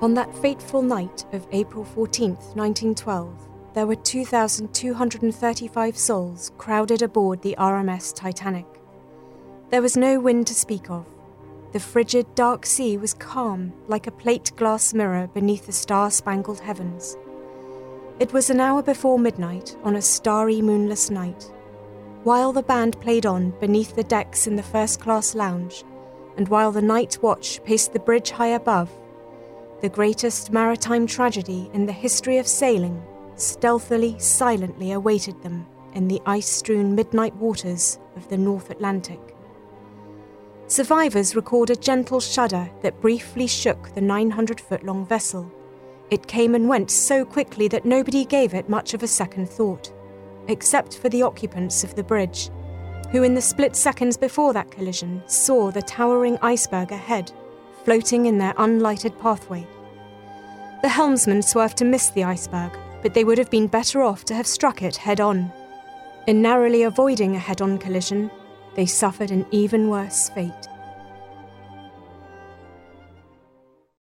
On that fateful night of April 14th, 1912, there were 2,235 souls crowded aboard the RMS Titanic. There was no wind to speak of. The frigid, dark sea was calm, like a plate glass mirror beneath the star-spangled heavens. It was an hour before midnight on a starry, moonless night. While the band played on beneath the decks in the first-class lounge, and while the night watch paced the bridge high above, the greatest maritime tragedy in the history of sailing stealthily, silently awaited them in the ice-strewn midnight waters of the North Atlantic. Survivors record a gentle shudder that briefly shook the 900-foot-long vessel. It came and went so quickly that nobody gave it much of a second thought, except for the occupants of the bridge, who in the split seconds before that collision saw the towering iceberg ahead, floating in their unlighted pathway. The helmsman swerved to miss the iceberg, but they would have been better off to have struck it head-on. In narrowly avoiding a head-on collision, they suffered an even worse fate.